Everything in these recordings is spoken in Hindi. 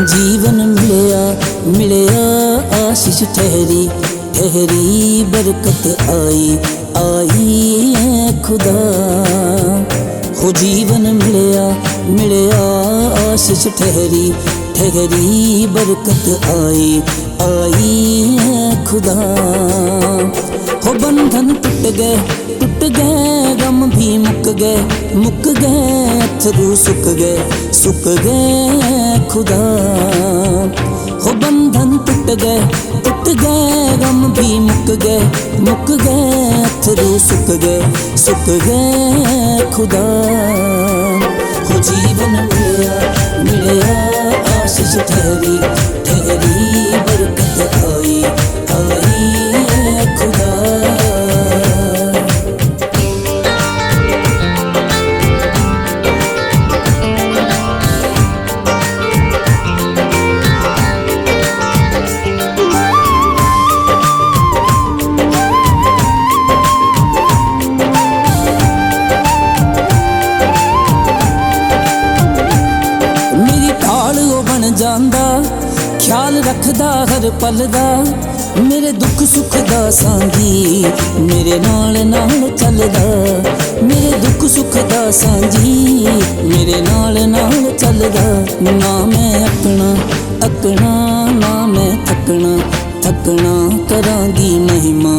जीवन मिलया मिलया आशीष ठहरी ठहरी बरकत आई आई है खुदा। हो जीवन मिलया मिलया आशीष ठहरी ठहरी बरकत आई आई है खुदा। हो बंधन टूट गए गम भी मुक गए अथरू सुख गए खुदा। हो बंधन टूट गए गम भी मुक गए अथरू सुख गए खुदा। हो जीवन मिलया आशीष ठहरी ठहरी बरकत आई आई है खुदा। जांदा ख्याल रखदा हर पल दा मेरे दुख सुख दा सांझी मेरे नाल चलदा। मेरे दुख सुख दा सांझी मेरे नाल चलदा। ना मैं अकना ना मैं थकना करांगी महिमा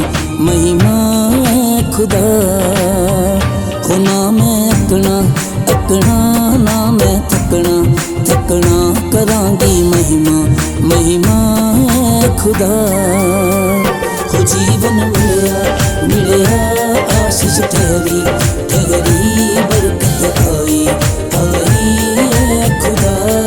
खुदा। हो ना मैं अकना ना मैं थकना करांगी महिमा खुदा। हो जीवन मिलया आशीष ठहरी ठहरी बरकत आई आई है खुदा।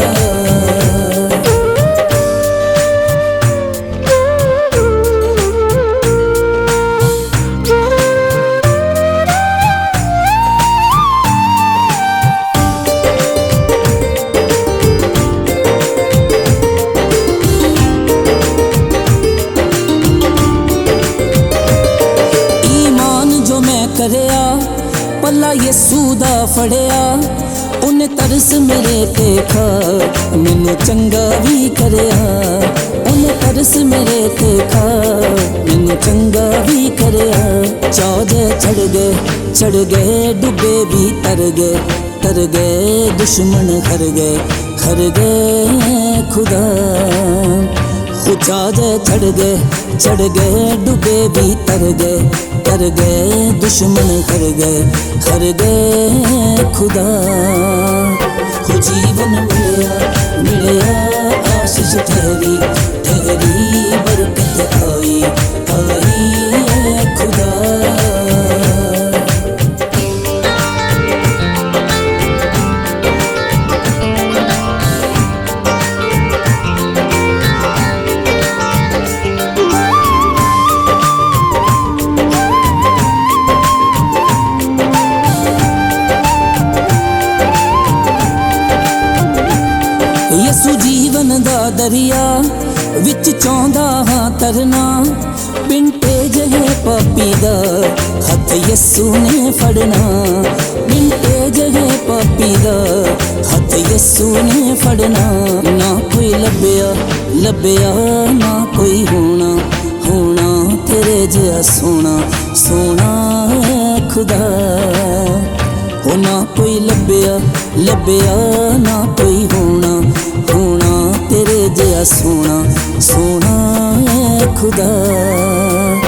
करया पल्ला यसू दा फड़िया उन्हें तरस मेरे ते खा मैनू चंगा भी करया। उन्हें तरस मेरे ते खा मैनू चंगा भी करया। चाँदे चढ़ गए डुबे भी तर गए दुश्मन हर गए खुदा। चाँदे चढ़ गए डुबे भी तर गए दुश्मन हर गए खुदा। हो जीवन मिलया आशीष ठहरी ठहरी बरकत आई आई है खुदा। यसू जीवन दा दरिया विच चाहंदा हां तरना। विंटेज है पापी दा हथ यसू ने फड़ना। विंटेज है पापी दा हथ यसू ने फड़ना। ना कोई लभ्या ना कोई होना तेरे जिहा सोना है खुदा। हो ना कोई लभ्या ना कोई होना तेरे जिहा सोना है खुदा।